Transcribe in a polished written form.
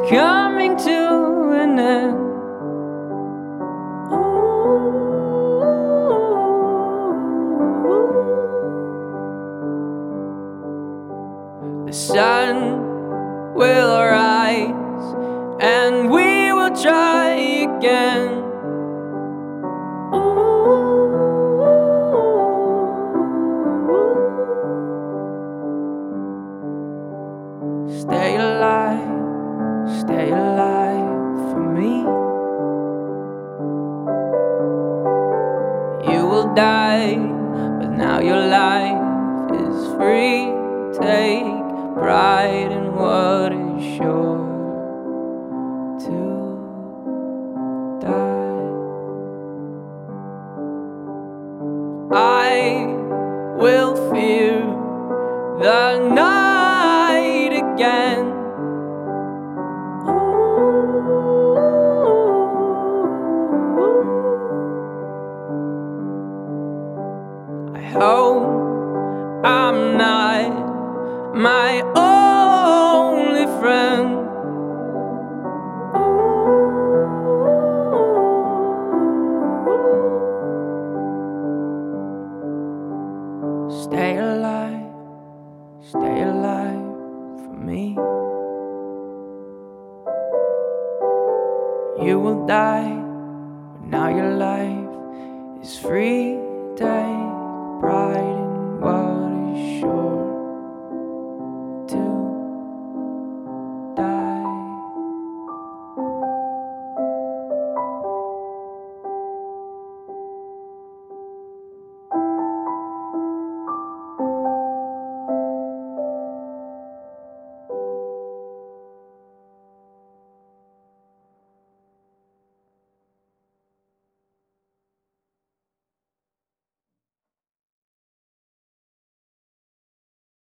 coming to an end. The sun will rise and we will try again. Stay alive for me. You will die, but now your life is free. Take pride in what is sure to die. I will fear the night again. I hope I'm not my only friend. Stay alive for me. You will die, but now your life is free. Take pride